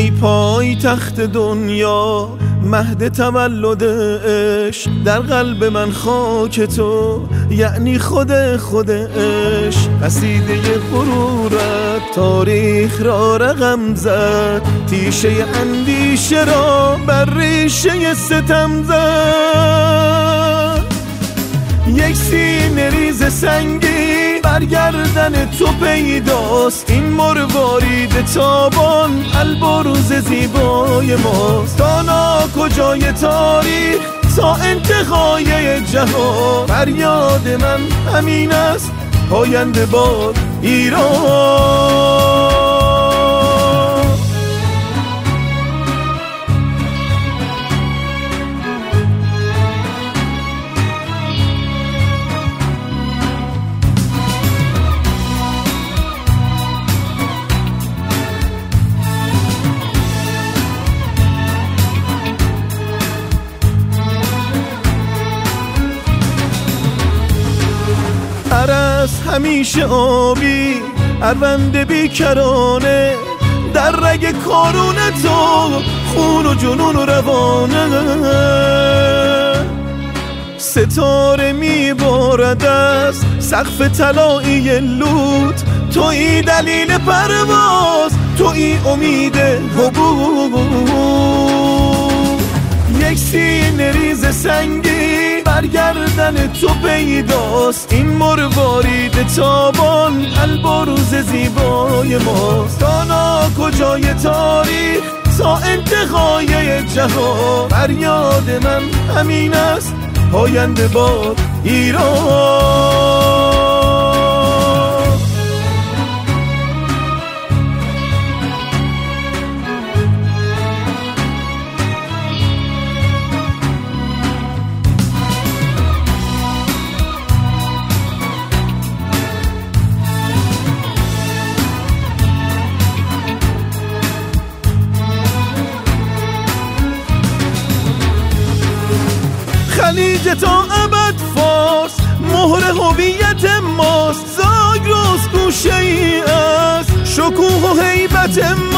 ای پای تخت دنیا مهد تولد عشق، در قلب من خاک تو یعنی خود عشق. قصیده غرورت تاریخ را رقم زد، تیشه اندیشه را بر ریشه ستم زد. یک سینه ریز سنگی برگردن تو پیداست، این مروارید تابان البرز زیبای ماست. تا ناکجای تاریخ تا انتهای جهان، فریاد من همین است پاینده باد ایران. عرض همیشه آبی، اروند بیکرانه، در رگ کارون تو خون و جنون و روانه. ستاره میبارد از سقف طلایی لوت، تویی دلیل پرواز، تویی امید حبوب. یک سینه ریز سنگی برگردن تو پیداست، این مروارید تابان البرز زیبای ماست. تا ناکجای تاریخ تا انتهای جهان، فریاد من همین است پاینده باد ایران. خلیج تا ابد فارس مهر هویت ماست، زاگرس گوشه ای است شکوه و هیبت